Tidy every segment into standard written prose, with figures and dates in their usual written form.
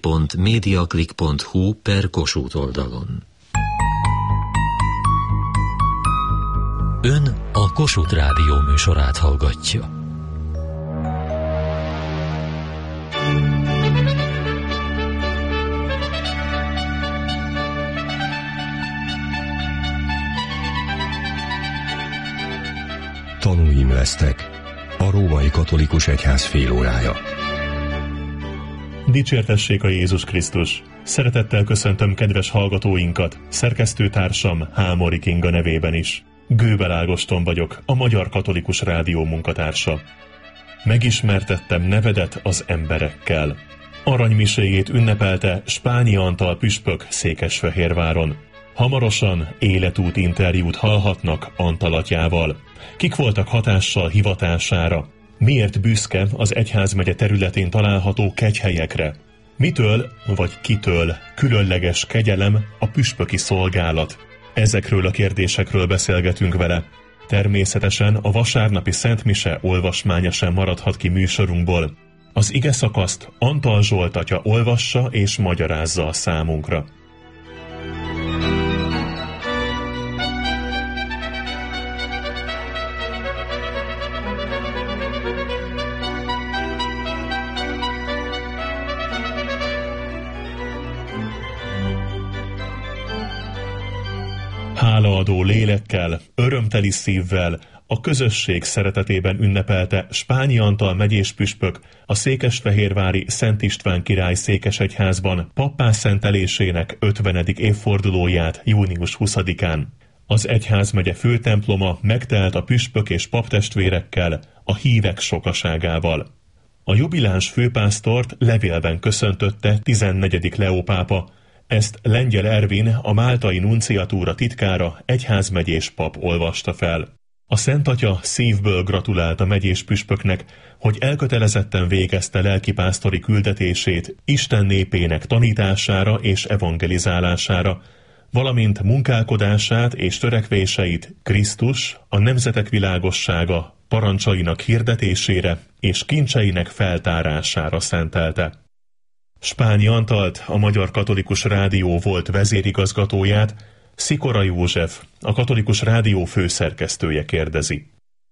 www.mediaclick.hu/Kossuth oldalon. Ön a Kossuth Rádió műsorát hallgatja. Tanúim lesztek. A római katolikus egyház félórája. Dicsértessék a Jézus Krisztus! Szeretettel köszöntöm kedves hallgatóinkat, szerkesztőtársam Hámori Kinga nevében is. Gőbel Ágoston vagyok, a Magyar Katolikus Rádió munkatársa. Megismertettem nevedet az emberekkel. Aranymiséjét ünnepelte Spányi Antal püspök Székesfehérváron. Hamarosan életút interjút hallhatnak Antal atyával. Kik voltak hatással hivatására? Miért büszke az egyházmegye területén található kegyhelyekre? Mitől vagy kitől különleges kegyelem a püspöki szolgálat? Ezekről a kérdésekről beszélgetünk vele. Természetesen a vasárnapi szentmise olvasmánya sem maradhat ki műsorunkból. Az ige szakaszt Antal Zsolt atya olvassa és magyarázza a számunkra. Hálaadó lélekkel, örömteli szívvel, a közösség szeretetében ünnepelte Spányi Antal megyés püspök a székesfehérvári Szent István király székesegyházban pappá szentelésének 50. évfordulóját június 20-án. Az egyházmegye főtemploma megtelt a püspök és paptestvérekkel, a hívek sokaságával. A jubiláns főpásztort levélben köszöntötte 14. Leó pápa. Ezt Lengyel Ervin, a máltai nunciatúra titkára, egyházmegyés pap olvasta fel. A Szent Atya szívből gratulált a megyés püspöknek, hogy elkötelezetten végezte lelkipásztori küldetését Isten népének tanítására és evangelizálására, valamint munkálkodását és törekvéseit Krisztus, a nemzetek világossága parancsainak hirdetésére és kincseinek feltárására szentelte. Spányi Antalt, a Magyar Katolikus Rádió volt vezérigazgatóját Szikora József, a Katolikus Rádió főszerkesztője kérdezi.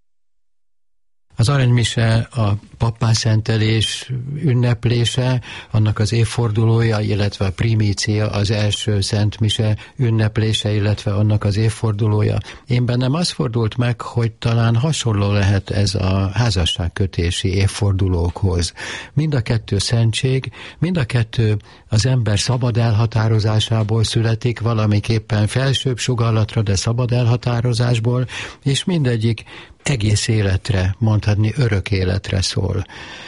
Az aranymise, a pappászentelés ünneplése, annak az évfordulója, illetve a primícia, az első szentmise ünneplése, illetve annak az évfordulója. Én bennem az fordult meg, hogy talán hasonló lehet ez a házasságkötési évfordulókhoz. Mind a kettő szentség, mind a kettő az ember szabad elhatározásából születik, valamiképpen felsőbb sugallatra, de szabad elhatározásból, és mindegyik egész életre, mondhatni örök életre szól.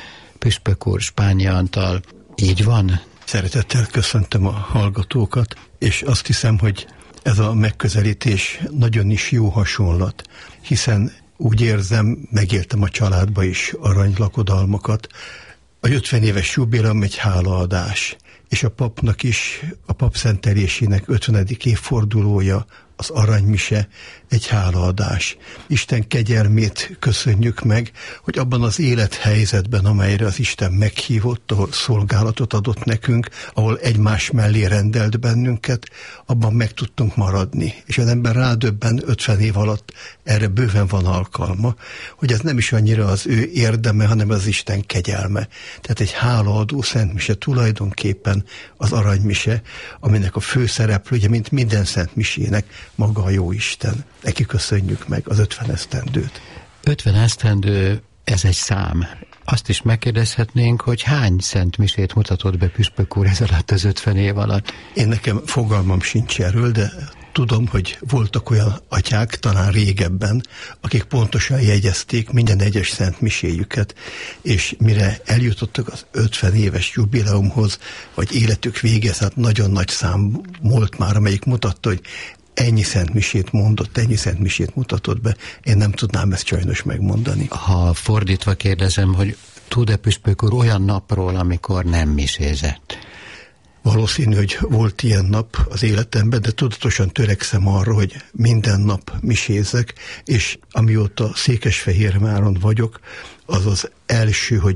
Püspök úr, Spányi Antal, így van? Szeretettel köszöntöm a hallgatókat, és azt hiszem, hogy ez a megközelítés nagyon is jó hasonlat, hiszen úgy érzem, megéltem a családba is aranylakodalmakat. A 50 éves jubileum egy hálaadás, és a papnak is, a pap szentelésének 50. évfordulója, az aranymise egy hálaadás. Isten kegyelmét köszönjük meg, hogy abban az élethelyzetben, amelyre az Isten meghívott, ahol szolgálatot adott nekünk, ahol egymás mellé rendelt bennünket, abban meg tudtunk maradni. És az ember rádöbben 50 év alatt, erre bőven van alkalma, hogy ez nem is annyira az ő érdeme, hanem az Isten kegyelme. Tehát egy hálaadó szentmise tulajdonképpen az aranymise, aminek a főszereplője, mint minden szentmisének, maga a Jóisten. Neki köszönjük meg az 50 esztendőt. 50 esztendő, ez egy szám. Azt is megkérdezhetnénk, hogy hány szentmisét mutatott be püspök úr ez alatt az 50 év alatt? Én nekem fogalmam sincs erről, de tudom, hogy voltak olyan atyák, talán régebben, akik pontosan jegyezték minden egyes szentmiséjüket, és mire eljutottak az 50 éves jubileumhoz, vagy életük végez, hát nagyon nagy szám volt már, amelyik mutatta, hogy ennyi szentmisét mondott, ennyi szentmisét mutatott be, én nem tudnám ezt sajnos megmondani. Ha fordítva kérdezem, hogy tud-e püspök úr olyan napról, amikor nem misézett? Valószínű, hogy volt ilyen nap az életemben, de tudatosan törekszem arra, hogy minden nap misézek, és amióta Székesfehérváron vagyok, az az első, hogy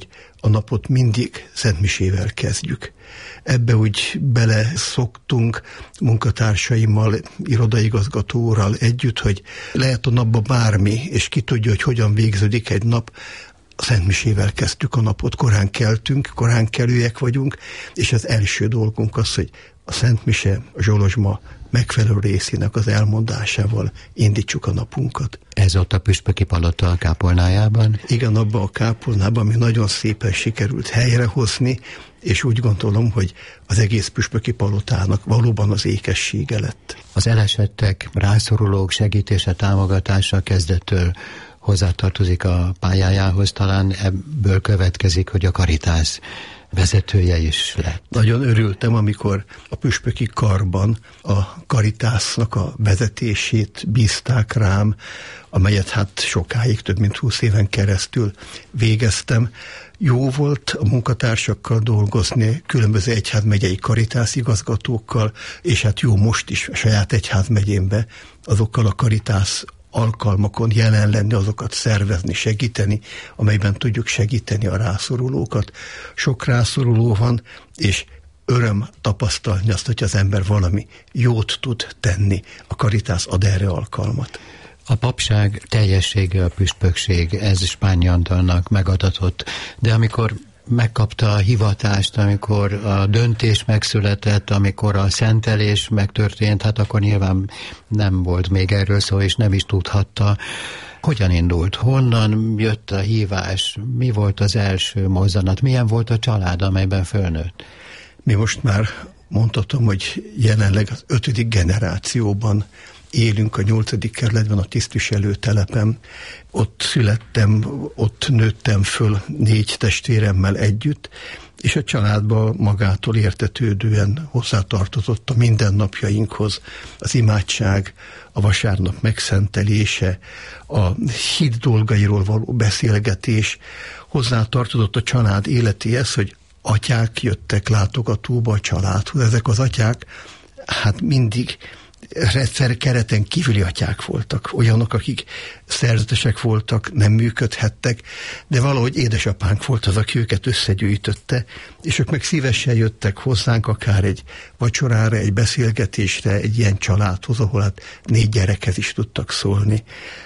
a napot mindig szentmisével kezdjük. Ebbe úgy beleszoktunk munkatársaimmal, irodaigazgatóral együtt, hogy lehet a napba bármi, és ki tudja, hogy hogyan végződik egy nap. A szentmisével kezdtük a napot, korán keltünk, korán kelőek vagyunk, és az első dolgunk az, hogy a szentmise, a zsolozsma megfelelő részének az elmondásával indítsuk a napunkat. Ez ott a püspöki palota a kápolnájában? Igen, abban a kápolnában, ami nagyon szépen sikerült helyrehozni, és úgy gondolom, hogy az egész püspöki palotának valóban az ékessége lett. Az elesettek, rászorulók segítése, támogatása kezdettől hozzátartozik a pályájához, talán ebből következik, hogy a Caritas vezetője is lett. Nagyon örültem, amikor a püspöki karban a Caritasnak a vezetését bízták rám, amelyet hát sokáig, több mint 20 éven keresztül végeztem. Jó volt a munkatársakkal dolgozni, különböző egyházmegyei Caritas igazgatókkal, és hát jó most is a saját egyházmegyémbe azokkal a Caritas alkalmakon jelen lenni, azokat szervezni, segíteni, amelyben tudjuk segíteni a rászorulókat. Sok rászoruló van, és öröm tapasztalni azt, hogy az ember valami jót tud tenni. A Caritas ad erre alkalmat. A papság teljessége, a püspökség, ez Spányi Antalnak megadatott, de amikor megkapta a hivatást, amikor a döntés megszületett, amikor a szentelés megtörtént, hát akkor nyilván nem volt még erről szó, és nem is tudhatta. Hogyan indult? Honnan jött a hívás? Mi volt az első mozzanat? Milyen volt a család, amelyben fölnőtt? Mi most már mondhatom, hogy jelenleg az 5. generációban élünk a 8. kerületben, a tisztviselőtelepen. Ott születtem, ott nőttem föl 4 testvéremmel együtt, és a családba magától értetődően hozzátartozott a mindennapjainkhoz az imádság, a vasárnap megszentelése, a hit dolgairól való beszélgetés. Hozzátartozott a család életéhez, hogy atyák jöttek látogatóba a családhoz. Ezek az atyák hát mindig kereten kívüli atyák voltak, olyanok, akik szerzetesek voltak, nem működhettek, de valahogy édesapánk volt az, aki őket összegyűjtötte, és ők meg szívesen jöttek hozzánk, akár egy vacsorára, egy beszélgetésre, egy ilyen családhoz, ahol hát 4 gyerekhez is tudtak szólni.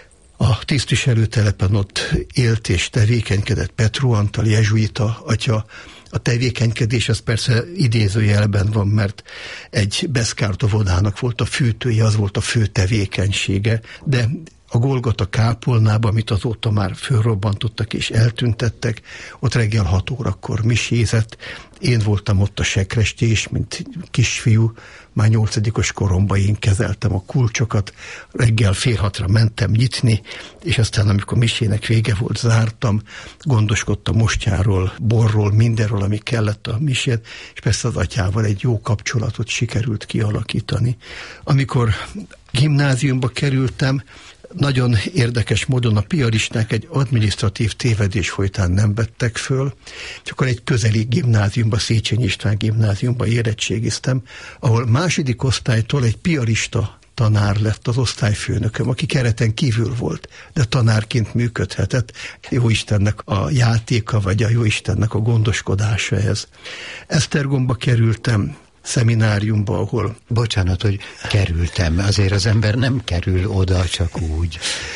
A tisztviselőtelepen ott élt és tevékenykedett Petru Antal, jezsuita atya. A tevékenykedés az persze idézőjelben van, mert egy beszkártovodának volt a fűtője, az volt a fő tevékenysége, de a Golgota kápolnába, amit azóta már fölrobbantottak és eltüntettek, ott reggel 6 órakor misézett. Én voltam ott a sekrestés, mint kisfiú, már 8. koromban én kezeltem a kulcsokat, reggel 5:30 mentem nyitni, és aztán amikor misének vége volt, zártam, gondoskodtam mostyáról, borról, mindenről, ami kellett a misét, és persze az atyával egy jó kapcsolatot sikerült kialakítani. Amikor gimnáziumba kerültem, nagyon érdekes módon a piaristák egy adminisztratív tévedés folytán nem vettek föl, és akkor egy közeli gimnáziumba, Széchenyi István gimnáziumba érettségiztem, ahol 2. osztálytól egy piarista tanár lett az osztályfőnököm, aki kereten kívül volt, de tanárként működhetett. Jóistennek a játéka, vagy a Jóistennek a gondoskodása ez. Esztergomba kerültem, szemináriumba, ahol... Bocsánat, hogy kerültem, azért az ember nem kerül oda csak úgy.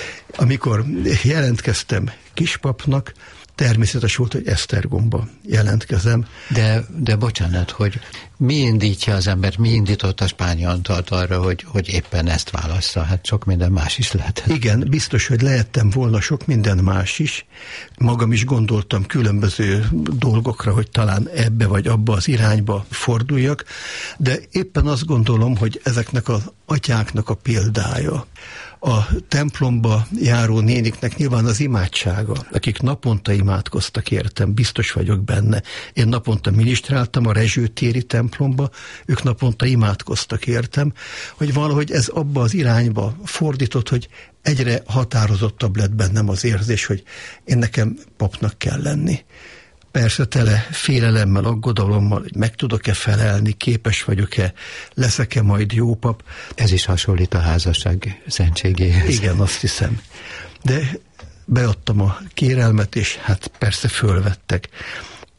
Amikor jelentkeztem kispapnak, természetes volt, hogy Esztergomba jelentkezem. De bocsánat, hogy mi indítja az embert, mi indított a Spányi Antalt arra, hogy éppen ezt válassza? Hát sok minden más is lehet. Igen, biztos, hogy lehettem volna sok minden más is. Magam is gondoltam különböző dolgokra, hogy talán ebbe vagy abba az irányba forduljak, de éppen azt gondolom, hogy ezeknek az atyáknak a példája, a templomba járó néniknek nyilván az imádsága, akik naponta imádkoztak értem, biztos vagyok benne. Én naponta minisztráltam a Rezsőtéri templomba, ők naponta imádkoztak értem, hogy valahogy ez abba az irányba fordított, hogy egyre határozottabb lett bennem az érzés, hogy én nekem papnak kell lenni. Persze tele félelemmel, aggodalommal, hogy meg tudok-e felelni, képes vagyok-e, leszek-e majd jó pap. Ez is hasonlít a házasság szentségéhez. Igen, azt hiszem. De beadtam a kérelmet, és hát persze fölvettek.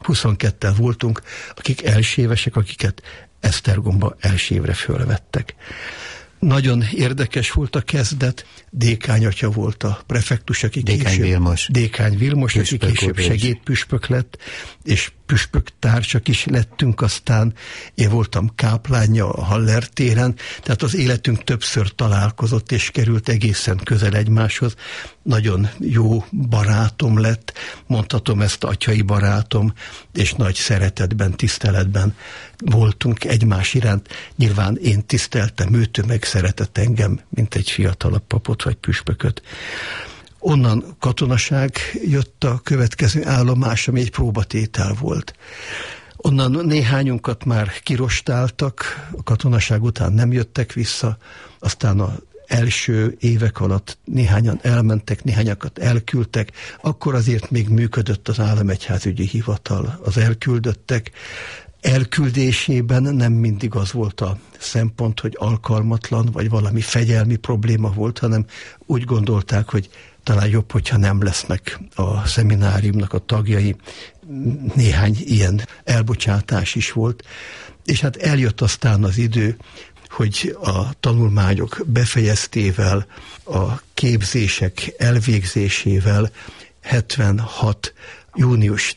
22-tel voltunk, akik elsévesek, akiket Esztergomba elsévre fölvettek. Nagyon érdekes volt a kezdet, Dékány atya volt a prefektus, aki Dékány Vilmos, aki később segédpüspök lett, és püspök társak is lettünk, aztán én voltam káplánja a Haller téren, tehát az életünk többször találkozott, és került egészen közel egymáshoz. Nagyon jó barátom lett, mondhatom ezt atyai barátom, és nagy szeretetben, tiszteletben voltunk egymás iránt. Nyilván én tiszteltem őt, ő meg szeretett engem, mint egy fiatalabb papot vagy püspököt. Onnan katonaság jött a következő állomás, ami egy próbatétel volt. Onnan néhányunkat már kirostáltak, a katonaság után nem jöttek vissza, aztán az első évek alatt néhányan elmentek, néhányakat elküldtek, akkor azért még működött az államegyházügyi hivatal, az elküldöttek elküldésében nem mindig az volt a szempont, hogy alkalmatlan, vagy valami fegyelmi probléma volt, hanem úgy gondolták, hogy talán jobb, hogyha nem lesznek a szemináriumnak a tagjai. Néhány ilyen elbocsátás is volt. És hát eljött aztán az idő, hogy a tanulmányok befejeztével, a képzések elvégzésével 76. június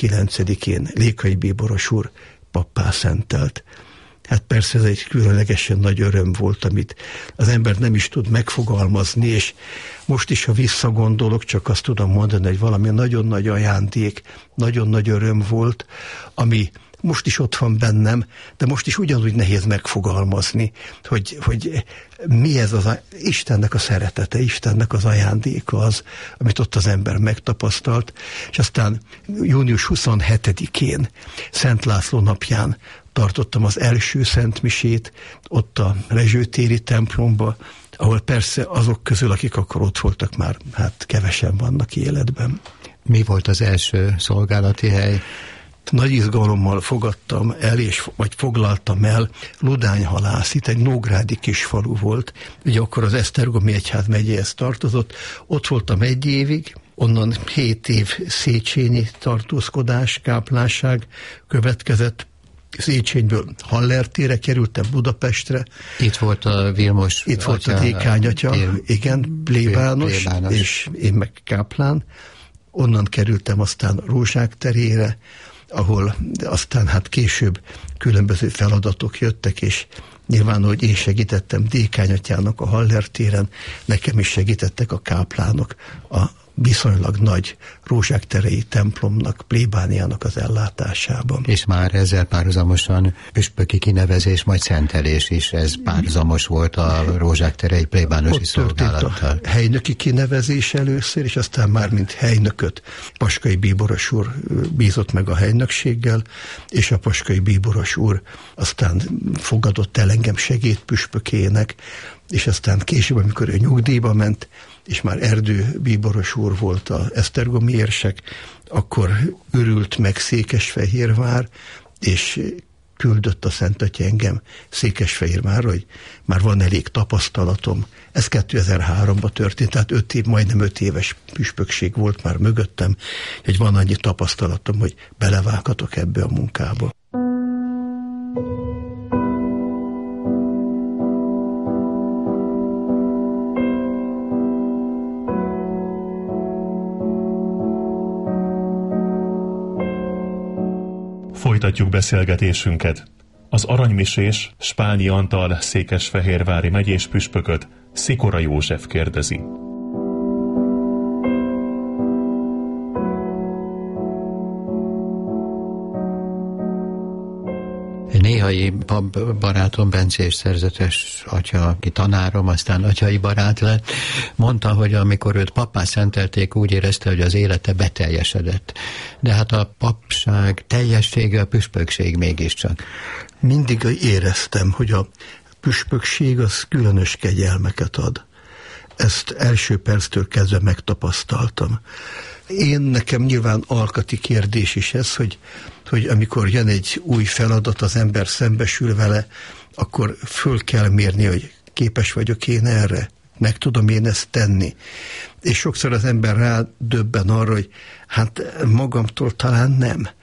19-én Lékai Bíboros úr pappá szentelt. Hát persze ez egy különlegesen nagy öröm volt, amit az ember nem is tud megfogalmazni, és most is, ha visszagondolok, csak azt tudom mondani, hogy valami nagyon nagy ajándék, nagyon nagy öröm volt, ami most is ott van bennem, de most is ugyanúgy nehéz megfogalmazni, hogy mi ez Istennek a szeretete, Istennek az ajándéka az, amit ott az ember megtapasztalt, és aztán június 27-én, Szent László napján tartottam az első szentmisét, ott a Rezsőtéri templomba, ahol persze azok közül, akik akkor ott voltak, már hát kevesen vannak életben. Mi volt az első szolgálati hely? Nagy izgalommal fogadtam el, vagy foglaltam el Ludányhalász, itt egy nógrádi kis falu volt, ugye akkor az Esztergomi Egyház megyéhez tartozott, ott voltam 1 évig, onnan 7 év széchenyi tartózkodás, káplánság következett, Széchenyből Haller térre kerültem Budapestre. Itt volt a Vilmos Itt volt a Dékány atya, igen, plébános, és én meg káplán. Onnan kerültem aztán Rózsák terére, ahol aztán hát később különböző feladatok jöttek, és nyilván, hogy én segítettem Dékány atyának a Haller téren, nekem is segítettek a káplánok a viszonylag nagy Rózsák-terei templomnak, plébániának az ellátásában. És már ezzel párhuzamosan püspöki kinevezés, majd szentelés is, ez párhuzamos volt a Rózsák-terei plébánosi szolgálattal. A helynöki kinevezés először, és aztán már mint helynököt Paskai Bíboros úr bízott meg a helynökséggel, és a Paskai Bíboros úr aztán fogadott el engem segédpüspökének, és aztán később, amikor ő nyugdíjba ment, és már Erdő Bíboros úr volt az esztergomi érsek, akkor örült meg Székesfehérvár, és küldött a Szent Atya engem Székesfehérvárra, hogy már van elég tapasztalatom. Ez 2003-ban történt, tehát majdnem 5 éves püspökség volt már mögöttem, hogy van annyi tapasztalatom, hogy belevághatok ebbe a munkába. Folytatjuk beszélgetésünket. Az aranymisés Spányi Antal székesfehérvári megyés püspököt Szikora József kérdezi. Néhai barátom, bencés szerzetes atya, aki tanárom, aztán atyai barát lett, mondta, hogy amikor őt pappá szentelték, úgy érezte, hogy az élete beteljesedett. De hát a papság teljessége a püspökség mégiscsak. Mindig éreztem, hogy a püspökség az különös kegyelmeket ad. Ezt első perctől kezdve megtapasztaltam. Nekem nyilván alkati kérdés is ez, hogy amikor jön egy új feladat, az ember szembesül vele, akkor föl kell mérni, hogy képes vagyok én erre, meg tudom én ezt tenni. És sokszor az ember rádöbben arra, hogy hát magamtól talán nem.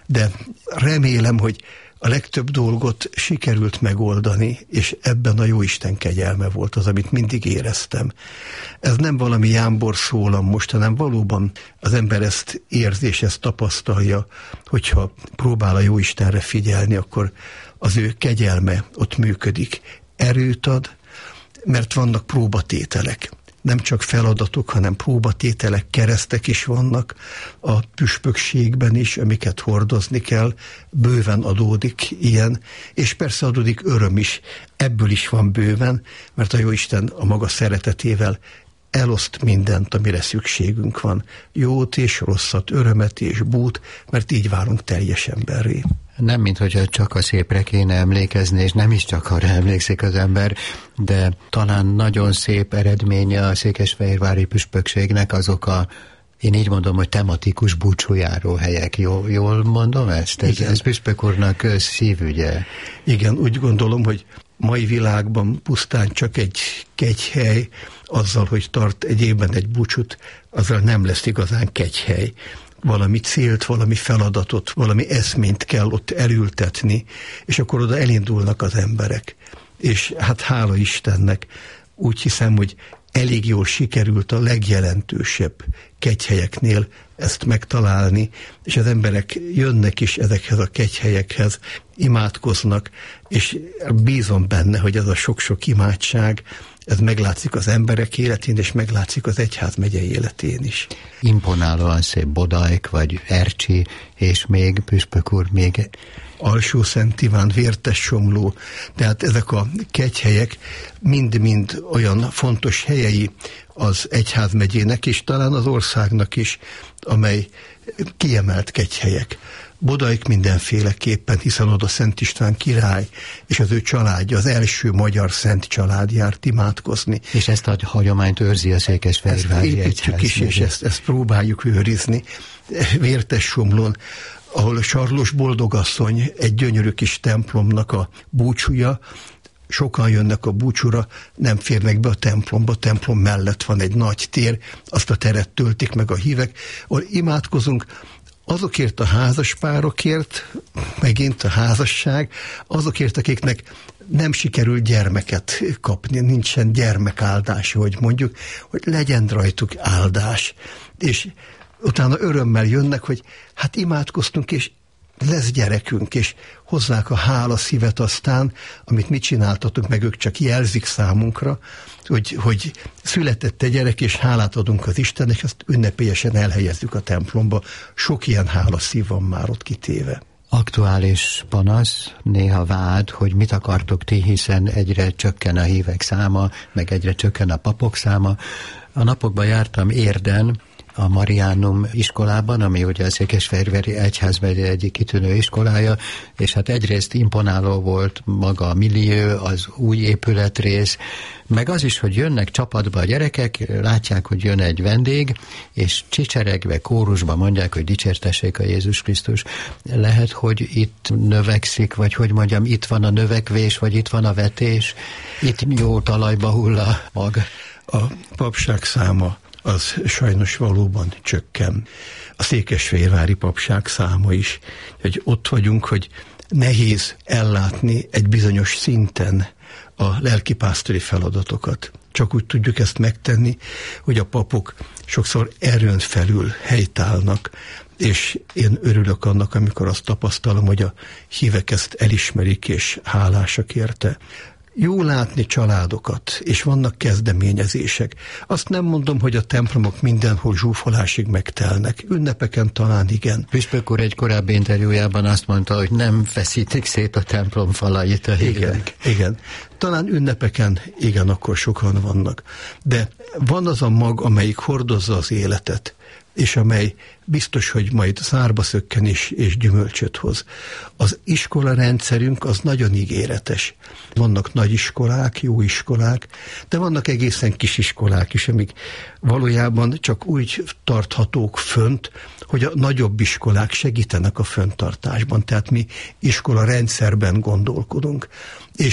de remélem, hogy a legtöbb dolgot sikerült megoldani, és ebben a Jóisten kegyelme volt az, amit mindig éreztem. Ez nem valami jámbor szólam most, hanem valóban az ember ezt érzi, és ezt tapasztalja, hogyha próbál a Jóistenre figyelni, akkor az ő kegyelme ott működik. Erőt ad, mert vannak próbatételek. Nem csak feladatok, hanem próbatételek, keresztek is vannak a püspökségben is, amiket hordozni kell, bőven adódik ilyen, és persze adódik öröm is, ebből is van bőven, mert a Jóisten a maga szeretetével eloszt mindent, amire szükségünk van. Jót és rosszat, örömet és bút, mert így válunk teljes emberré. Nem, minthogyha csak a szépre kéne emlékezni, és nem is csak arra emlékszik az ember, de talán nagyon szép eredménye a székesfehérvári püspökségnek azok a, én így mondom, hogy tematikus búcsújáró helyek. Jól mondom ezt? Ez püspök úrnak szívügye. Igen, úgy gondolom, hogy mai világban pusztán csak egy kegyhely, azzal, hogy tart egy évben egy búcsút, azzal nem lesz igazán kegyhely. Valami célt, valami feladatot, valami eszményt kell ott elültetni, és akkor oda elindulnak az emberek. És hát hála Istennek, úgy hiszem, hogy elég jól sikerült a legjelentősebb kegyhelyeknél ezt megtalálni, és az emberek jönnek is ezekhez a kegyhelyekhez, imádkoznak, és bízom benne, hogy ez a sok-sok imádság, ez meglátszik az emberek életén, és meglátszik az egyházmegye életén is. Imponálóan szép Bodajk, vagy Ercsi, és még, püspök úr, még... Alsó-Szent Iván, Vértessomló, tehát ezek a kegyhelyek mind-mind olyan fontos helyei az egyházmegyének, és talán az országnak is, amely kiemelt kegyhelyek. Bodajk mindenféleképpen, hiszen oda Szent István király és az ő családja, az első magyar szent család járt imádkozni. És ezt a hagyományt őrzi a székesfehérvári egyház. Is, és ezt próbáljuk őrizni. Vértessomlón, ahol Sarlos boldogasszony egy gyönyörű kis templomnak a búcsúja, sokan jönnek a búcsúra, nem férnek be a templomba, a templom mellett van egy nagy tér, azt a teret töltik meg a hívek, ahol imádkozunk, azokért a házaspárokért, megint a házasság, azokért, akiknek nem sikerül gyermeket kapni, nincsen gyermekáldás, hogy mondjuk, hogy legyen rajtuk áldás. És utána örömmel jönnek, hogy hát imádkoztunk, és lesz gyerekünk, és hozzák a hála szívet aztán, amit mi csináltatunk, meg ők csak jelzik számunkra, hogy született egy gyerek, és hálát adunk az Istennek, és azt ünnepélyesen elhelyezzük a templomba. Sok ilyen hála szív van már ott kitéve. Aktuális panasz, néha vád, hogy mit akartok ti, hiszen egyre csökken a hívek száma, meg egyre csökken a papok száma. A napokban jártam Érden, a Mariánum iskolában, ami ugye a Székesfehérvári Egyházmegye egyik kitűnő iskolája, és hát egyrészt imponáló volt maga a millió, az új épületrész, meg az is, hogy jönnek csapatba a gyerekek, látják, hogy jön egy vendég, és csicseregve, kórusba mondják, hogy dicsértessék a Jézus Krisztus. Lehet, hogy itt növekszik, vagy hogy mondjam, itt van a növekvés, vagy itt van a vetés, itt jó talajba hull a mag. A papság száma az sajnos valóban csökken. A székesfehérvári papság száma is, hogy ott vagyunk, hogy nehéz ellátni egy bizonyos szinten a lelkipásztori feladatokat. Csak úgy tudjuk ezt megtenni, hogy a papok sokszor erőn felül helytállnak, és én örülök annak, amikor azt tapasztalom, hogy a hívek ezt elismerik, és hálásak érte. Jó látni családokat, és vannak kezdeményezések. Azt nem mondom, hogy a templomok mindenhol zsúfolásig megtelnek. Ünnepeken talán igen. Püspök úr egy korábbi interjújában azt mondta, hogy nem feszítik szét a templom falait a hívek. Igen. Talán ünnepeken igen, akkor sokan vannak. De van az a mag, amelyik hordozza az életet, és amely biztos, hogy majd szárba szökken és gyümölcsöt hoz. Az iskola rendszerünk az nagyon ígéretes. Vannak nagy iskolák, jó iskolák, de vannak egészen kis iskolák is, amik valójában csak úgy tarthatók fönt, hogy a nagyobb iskolák segítenek a fönntartásban. Tehát mi iskola rendszerben gondolkodunk. És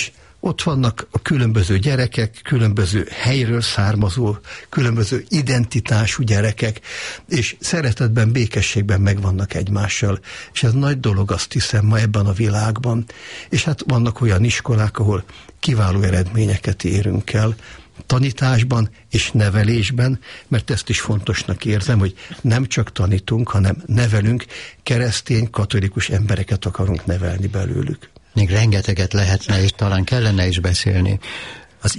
Ott vannak a különböző gyerekek, különböző helyről származó, különböző identitású gyerekek, és szeretetben, békességben megvannak egymással. És ez nagy dolog, azt hiszem, ma ebben a világban. És hát vannak olyan iskolák, ahol kiváló eredményeket érünk el, tanításban és nevelésben, mert ezt is fontosnak érzem, hogy nem csak tanítunk, hanem nevelünk, keresztény, katolikus embereket akarunk nevelni belőlük. Még rengeteget lehetne, és talán kellene is beszélni. Az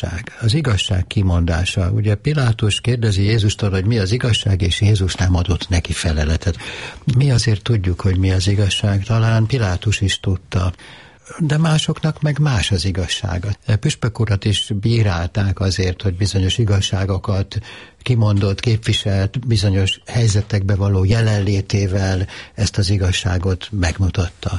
igazság kimondása. Ugye Pilátus kérdezi Jézustól, hogy mi az igazság, és Jézus nem adott neki feleletet. Mi azért tudjuk, hogy mi az igazság, talán Pilátus is tudta, de másoknak meg más az igazsága. Püspök urat is bírálták azért, hogy bizonyos igazságokat kimondott, képviselt, bizonyos helyzetekbe való jelenlétével ezt az igazságot megmutatta.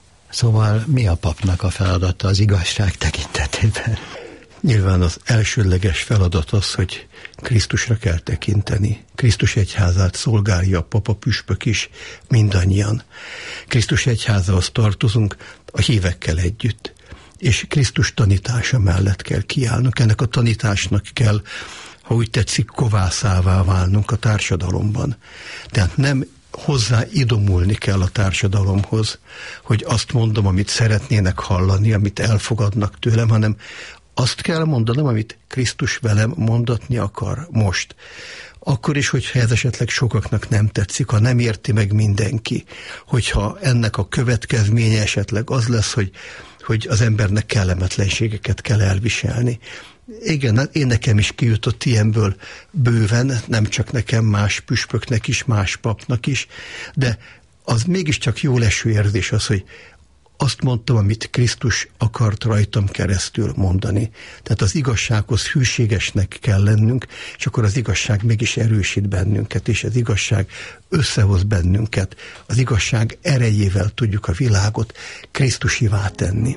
Szóval mi a papnak a feladata az igazság tekintetében? Nyilván az elsődleges feladat az, hogy Krisztusra kell tekinteni. Krisztus egyházát szolgálja a papa, püspök is, mindannyian. Krisztus egyházához tartozunk a hívekkel együtt, és Krisztus tanítása mellett kell kiállnunk. Ennek a tanításnak kell, ha úgy tetszik, kovászává válnunk a társadalomban. Tehát nem hozzá idomulni kell a társadalomhoz, hogy azt mondom, amit szeretnének hallani, amit elfogadnak tőlem, hanem azt kell mondanom, amit Krisztus velem mondatni akar most. Akkor is, hogyha ez esetleg sokaknak nem tetszik, ha nem érti meg mindenki, hogyha ennek a következménye esetleg az lesz, hogy az embernek kellemetlenségeket kell elviselni. Igen, én nekem is kijutott ilyenből bőven, nem csak nekem, más püspöknek is, más papnak is, de az mégiscsak jó leső érzés az, hogy azt mondtam, amit Krisztus akart rajtam keresztül mondani. Tehát az igazsághoz hűségesnek kell lennünk, és akkor az igazság mégis erősít bennünket, és az igazság összehoz bennünket. Az igazság erejével tudjuk a világot Krisztusivá tenni.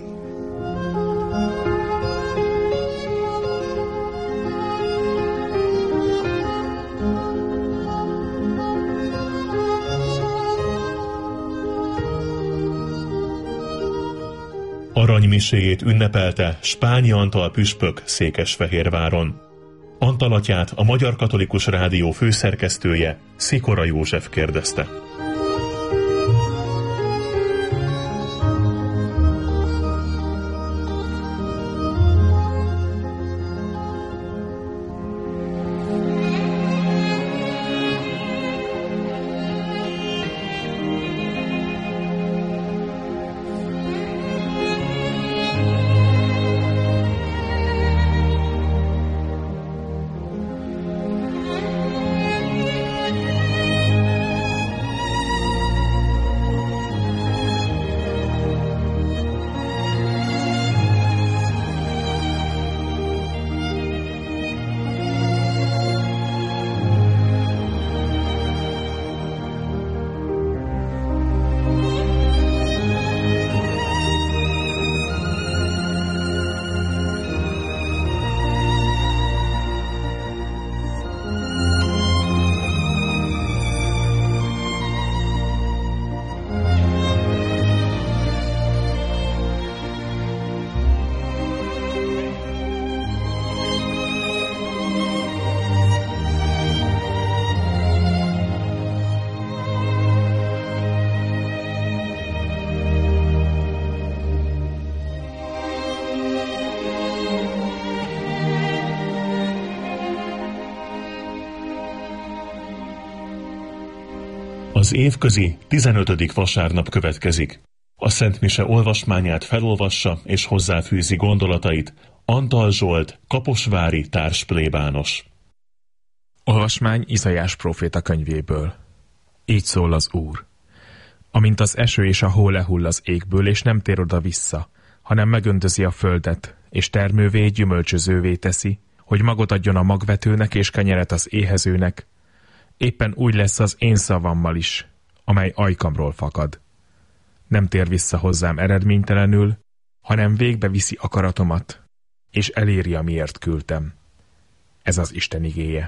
Aranymiséjét ünnepelte Spányi Antal püspök Székesfehérváron. Antal atyát a Magyar Katolikus Rádió főszerkesztője, Szikora József kérdezte. Az évközi 15. vasárnap következik. A Szent Mise olvasmányát felolvassa és hozzáfűzi gondolatait Antal Zsolt, kaposvári társplébános. Olvasmány Izaiás próféta könyvéből. Így szól az Úr. Amint az eső és a hó lehull az égből, és nem tér oda vissza, hanem megöntözi a földet, és termővé, gyümölcsözővé teszi, hogy magot adjon a magvetőnek és kenyeret az éhezőnek, éppen úgy lesz az én szavammal is, amely ajkamról fakad. Nem tér vissza hozzám eredménytelenül, hanem végbe viszi akaratomat, és eléri, amiért küldtem. Ez az Isten igéje.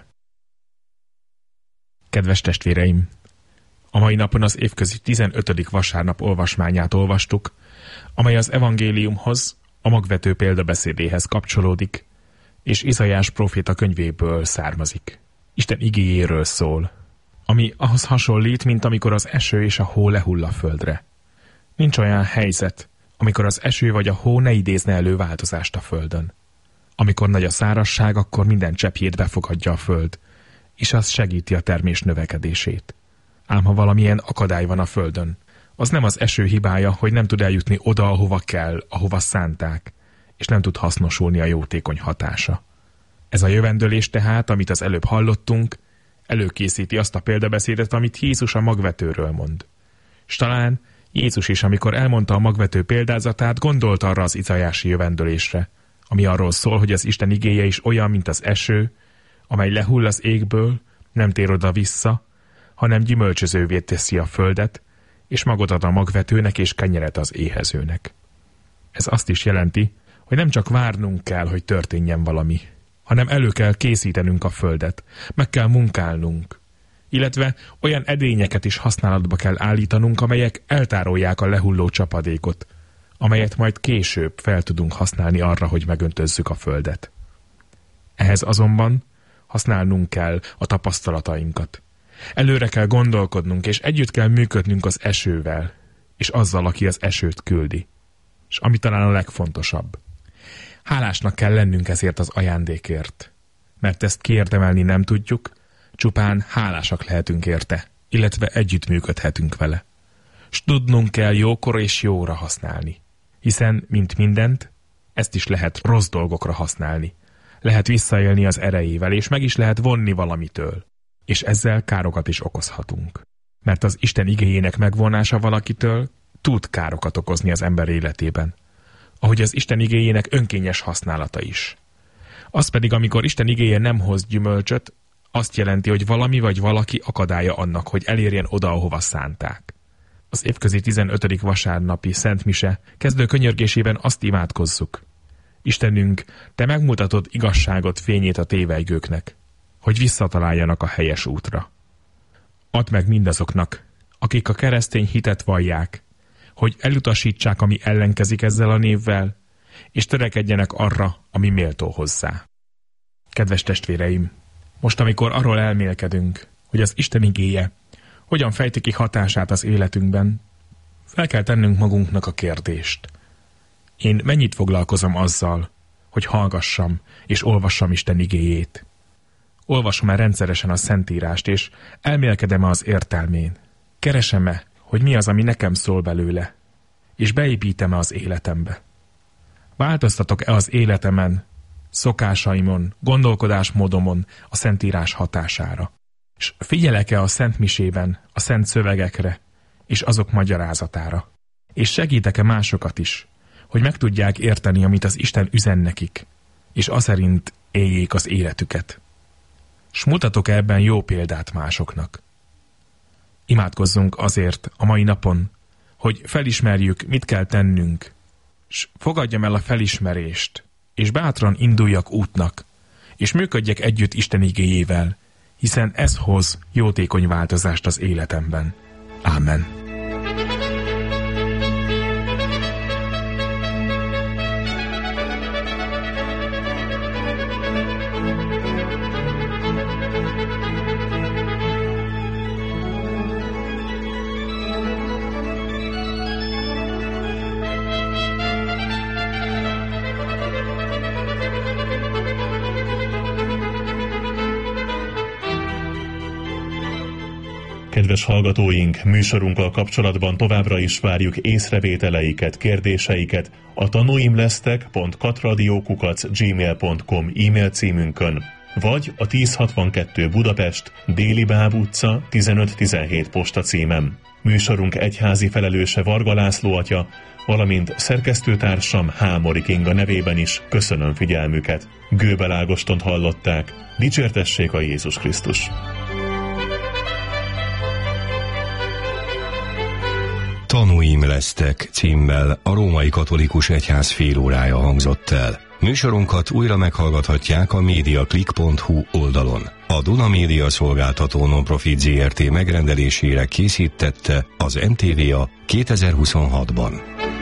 Kedves testvéreim! A mai napon az évközi 15. vasárnap olvasmányát olvastuk, amely az evangéliumhoz, a magvető példabeszédéhez kapcsolódik, és Izaiás próféta könyvéből származik. Isten igéjéről szól, ami ahhoz hasonlít, mint amikor az eső és a hó lehull a földre. Nincs olyan helyzet, amikor az eső vagy a hó ne idézne elő változást a földön. Amikor nagy a szárazság, akkor minden cseppjét befogadja a föld, és az segíti a termés növekedését. Ám ha valamilyen akadály van a földön, az nem az eső hibája, hogy nem tud eljutni oda, ahova kell, ahova szánták, és nem tud hasznosulni a jótékony hatása. Ez a jövendőlés tehát, amit az előbb hallottunk, előkészíti azt a példabeszédet, amit Jézus a magvetőről mond. S talán Jézus is, amikor elmondta a magvető példázatát, gondolt arra az izajási jövendőlésre, ami arról szól, hogy az Isten igéje is olyan, mint az eső, amely lehull az égből, nem tér oda vissza, hanem gyümölcsözővé teszi a földet, és magot ad a magvetőnek és kenyeret az éhezőnek. Ez azt is jelenti, hogy nem csak várnunk kell, hogy történjen valami, hanem elő kell készítenünk a földet, meg kell munkálnunk, illetve olyan edényeket is használatba kell állítanunk, amelyek eltárolják a lehulló csapadékot, amelyet majd később fel tudunk használni arra, hogy megöntözzük a földet. Ehhez azonban használnunk kell a tapasztalatainkat. Előre kell gondolkodnunk, és együtt kell működnünk az esővel, és azzal, aki az esőt küldi. És ami talán a legfontosabb. Hálásnak kell lennünk ezért az ajándékért, mert ezt kiérdemelni nem tudjuk, csupán hálásak lehetünk érte, illetve együttműködhetünk vele. S tudnunk kell jókor és jóra használni, hiszen, mint mindent, ezt is lehet rossz dolgokra használni. Lehet visszaélni az erejével, és meg is lehet vonni valamitől, és ezzel károkat is okozhatunk. Mert az Isten igéjének megvonása valakitől tud károkat okozni az ember életében, ahogy az Isten igéjének önkényes használata is. Az pedig, amikor Isten igéje nem hoz gyümölcsöt, azt jelenti, hogy valami vagy valaki akadálya annak, hogy elérjen oda, ahova szánták. Az évközi 15. vasárnapi Szent Mise kezdő könyörgésében azt imádkozzuk: Istenünk, Te megmutatod igazságot fényét a tévelygőknek, hogy visszataláljanak a helyes útra. Add meg mindazoknak, akik a keresztény hitet vallják, hogy elutasítsák, ami ellenkezik ezzel a névvel, és törekedjenek arra, ami méltó hozzá. Kedves testvéreim, most, amikor arról elmélkedünk, hogy az Isten igéje hogyan fejti ki hatását az életünkben, fel kell tennünk magunknak a kérdést: én mennyit foglalkozom azzal, hogy hallgassam és olvassam Isten igéjét? Olvasom-e rendszeresen a Szentírást, és elmélkedem-e az értelmén? Keresem-e, hogy mi az, ami nekem szól belőle, és beépítem-e az életembe? Változtatok-e az életemen, szokásaimon, gondolkodásmódomon a Szentírás hatására? És figyelek-e a Szent Misében a szent szövegekre és azok magyarázatára? És segítek-e másokat is, hogy meg tudják érteni, amit az Isten üzen nekik, és aszerint éljék az életüket? S mutatok ebben jó példát másoknak? Imádkozzunk azért a mai napon, hogy felismerjük, mit kell tennünk, s fogadjam el a felismerést, és bátran induljak útnak, és működjek együtt Isten igéjével, hiszen ez hoz jótékony változást az életemben. Ámen. Kedves hallgatóink, műsorunkkal kapcsolatban továbbra is várjuk észrevételeiket, kérdéseiket a tanuimlesztek.katradio@gmail.com e-mail címünkön, vagy a 1062 Budapest, Déli Báb utca 1517 postacímen. Műsorunk egyházi felelőse Varga László atya, valamint szerkesztőtársam Hámori Kinga nevében is köszönöm figyelmüket. Gőbel Ágostont hallották. Dicsértessék a Jézus Krisztus! Tanuim lesztek címmel a Római Katolikus Egyház félórája hangzott el. Műsorunkat újra meghallgathatják a mediaclick.hu oldalon. A Duna Média Szolgáltató Nonprofit Zrt. Megrendelésére készítette az NTVA 2026-ban.